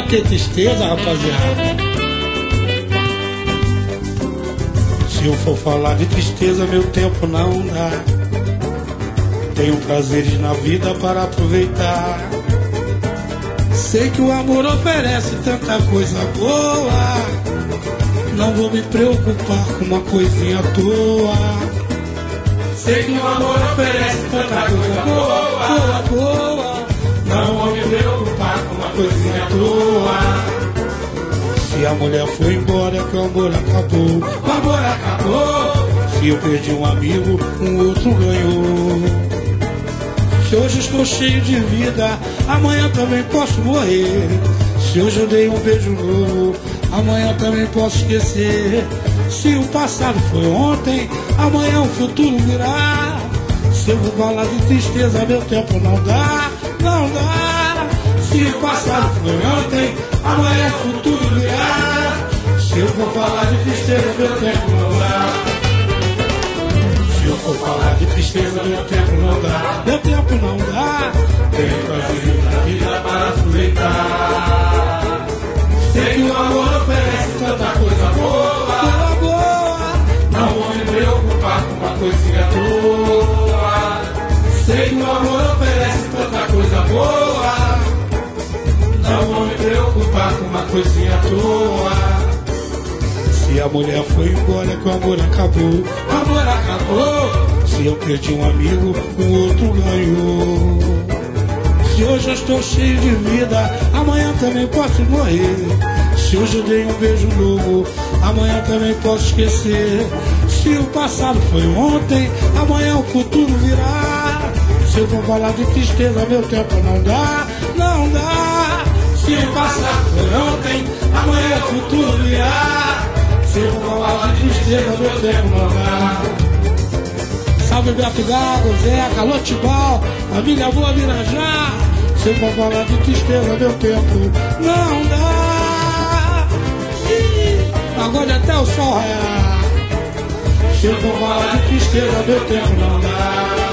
ter tristeza, rapaziada. Se eu for falar de tristeza, meu tempo não dá. Tenho prazeres na vida para aproveitar. Sei que o amor oferece tanta coisa boa. Não vou me preocupar com uma coisinha à toa. Sei que o amor oferece tanta coisa boa, boa. Não vou me preocupar com uma coisinha à toa. Se a mulher foi embora é que o amor acabou. O amor acabou. Se eu perdi um amigo, um outro ganhou. Se hoje estou cheio de vida, amanhã também posso morrer. Se hoje eu dei um beijo novo, amanhã também posso esquecer. Se o passado foi ontem, amanhã o futuro virá. Se eu vou falar de tristeza, meu tempo não dá, não dá. Se o passado foi ontem, amanhã o futuro virá. Se eu vou falar de tristeza, meu tempo não dá. Se eu for falar de tristeza, meu tempo não dá, meu tempo não dá. Tenho prazer na vida para aproveitar. Sei que o amor oferece tanta coisa boa, boa. Não vou me preocupar com uma coisinha à toa. Sei que o amor oferece tanta coisa boa. Não vou me preocupar com uma coisinha à toa. Se a mulher foi embora é que o amor acabou. O amor acabou. Se eu perdi um amigo, um outro ganhou. Se hoje eu estou cheio de vida, amanhã também posso morrer. Se hoje eu dei um beijo novo, amanhã também posso esquecer. Se o passado foi ontem, amanhã o futuro virá. Se eu vou falar de tristeza, meu tempo não dá, não dá. Se o passado foi ontem, amanhã o futuro virá. Se eu vou falar de tristeza, meu tempo não dá. Salve Beto Gago, Zeca, Lotibal, família boa Mirajá. Se eu vou falar de tristeza, meu tempo não dá. Agora até o sol raiar. Se eu vou falar de tristeza, meu tempo não dá.